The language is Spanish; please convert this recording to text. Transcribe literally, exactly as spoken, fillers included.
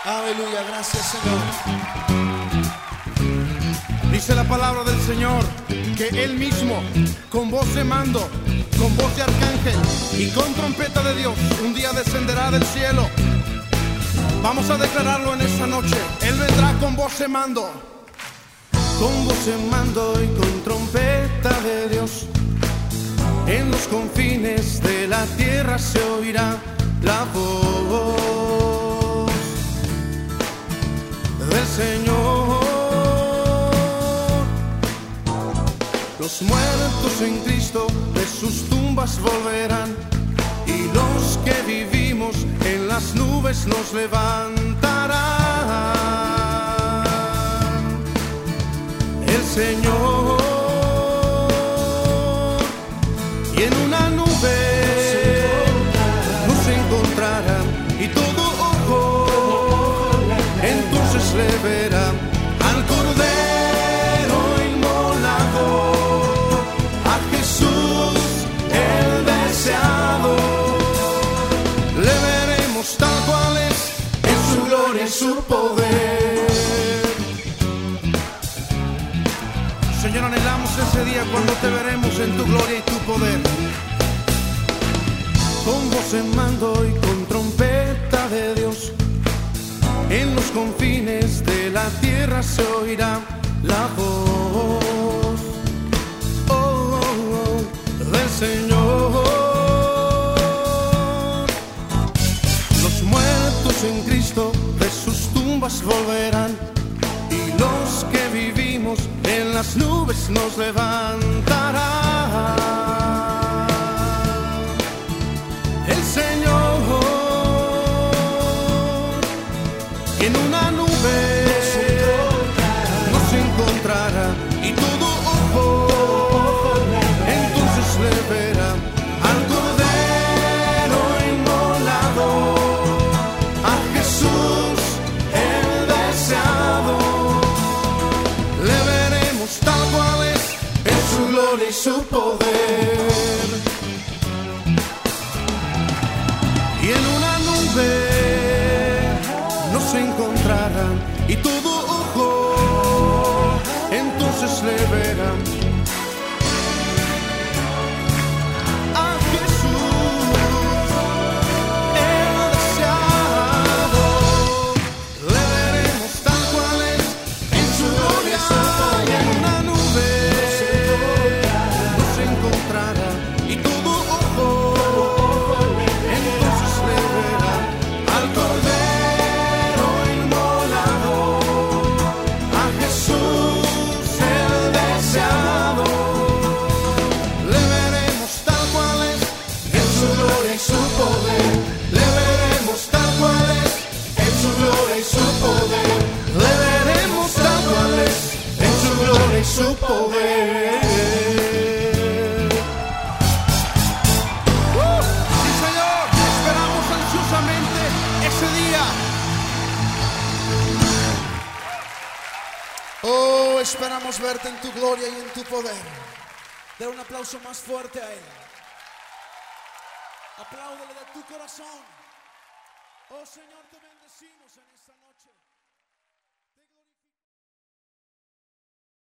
Aleluya, gracias, Señor. Dice la palabra del Señor que Él mismo, con voz de mando, con voz de arcángel y con trompeta de Dios, un día descenderá del cielo. Vamos a declararlo en esta noche. Él vendrá con voz de mando, con voz de mando y con trompeta de Dios. En los confines de la tierra se oirá la voz del Señor. Los muertos en Cristo de sus tumbas volverán, y los que vivimos en las nubes nos levantarán. El Señor, y en una nube nos encontrará, y todo ojo entonces le verá al Cordero inmolado, a Jesús el deseado. Le veremos tal cual es, en su gloria y su poder. Señor, anhelamos ese día cuando te veremos en tu gloria y tu poder. Con voz en mando y con trompeta de Dios, en los confines de la tierra se oirá la voz, oh, oh, oh, del Señor. Los muertos en Cristo de sus tumbas volverán, y los que vivimos en las nubes nos levantarán. El Señor, y en una nube nos encontrará, y todo ojo entonces le verá al Cordero inmolado, a Jesús el deseado. Le veremos tal cual es, en su gloria y su poder. Y en una nube nos encontrarán, y todo ojo entonces le verán a Jesús el deseado. Le veremos tal cual es, en su gloria, y en una nube nos encontrará, y todo ojo entonces le verá al Cordero inmolado, a Jesús el deseado. Le veremos tal cual es, en su gloria y su poder. Le veremos tal cual es, en su gloria y su poder. Le veremos tal cual es, en su gloria y su poder. ¡Uh! Sí, Señor, esperamos ansiosamente ese día. Oh, esperamos verte en tu gloria y en tu poder. Dar un aplauso más fuerte a Él. Apláudele de tu corazón. Oh Señor, te bendecimos en esta noche.